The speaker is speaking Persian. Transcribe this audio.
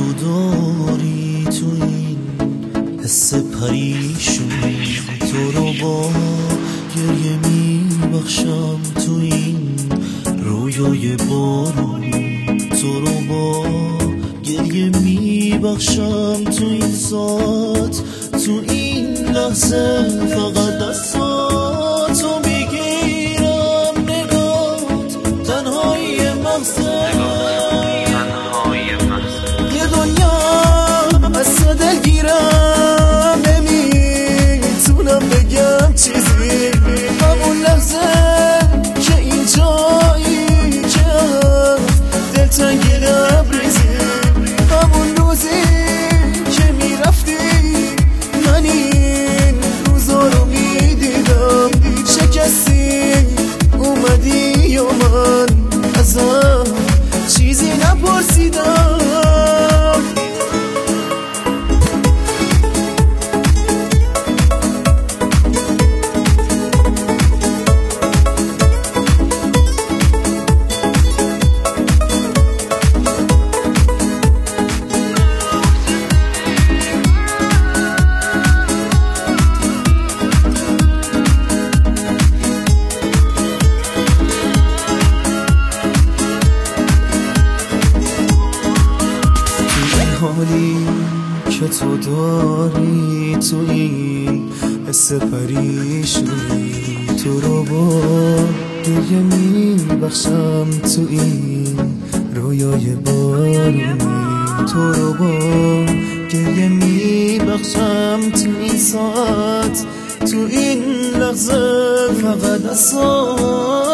داری تو این حس پریشون، تو رو با گریه میبخشم تو این رویای بارون، تو رو با گریه میبخشم تو این ساعت، تو این لحظه فقط دستاتو میگیرم، نگات تنهای مغزه، یه دنیا از تو دلگیرم، نمیتونم بگم چیزی، همون لحظه که این جایی که از دلتنگ لبریزی، همون روزی که میرفتی من این روزا رو میدیدم، شکستی اومدی و من ازم چیزی نپرسیدم. حالی که تو داری تو این حس پریشونی، تو رو با گریه میبخشم تو این رویای بارونی، تو رو با گریه میبخشم تو این ساعت، تو این لحظه فقط دستات